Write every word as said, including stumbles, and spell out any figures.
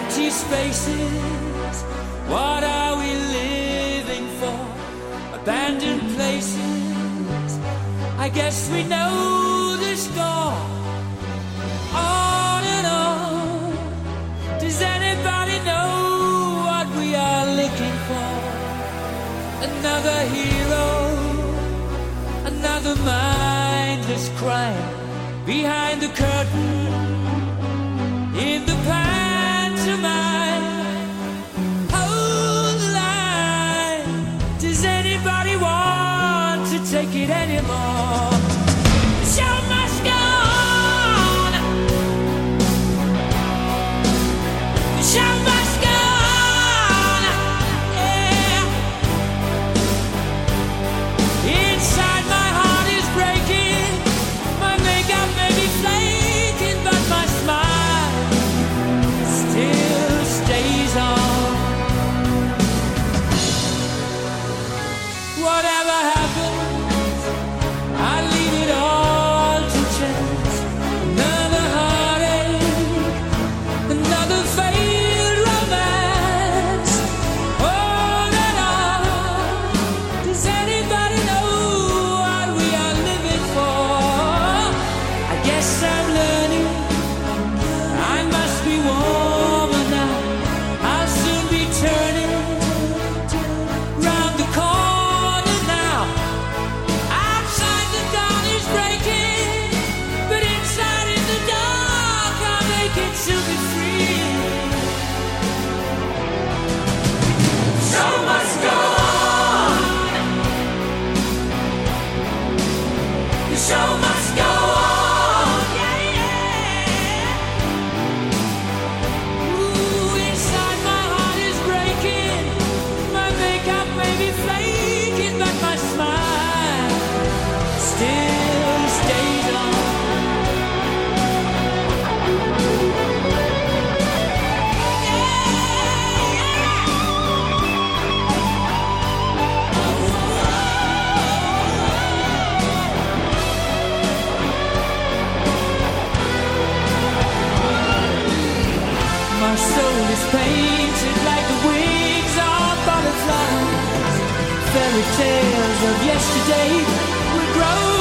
empty spaces. What are we living for? Abandoned places. I guess we know the score. On and on. Does anybody know what we are looking for? Another hero, another mindless crime. Behind the curtain, in the pantomime. Hold the line. Does anybody want to take it anymore? The show must go on. The show must go on. Yeah. Inside my heart is breaking. My makeup may be flaking, but my smile still stays on. Whatever happens, I leave it all to chance. Another heartache, another failed romance. On and on. Does anybody know what we are living for? I guess I'm learning. I must be warmer now. I'll soon be turning round the corner now. Outside the dawn is breaking, but inside in the dark I'm aching to be free. The show must go on. The show must go on. Yeah, yeah. Ooh, inside my heart is breaking. My makeup may be flaking, but my smile still stays on. My soul is painted like the wings of butterflies. Fairy tales of yesterday will grow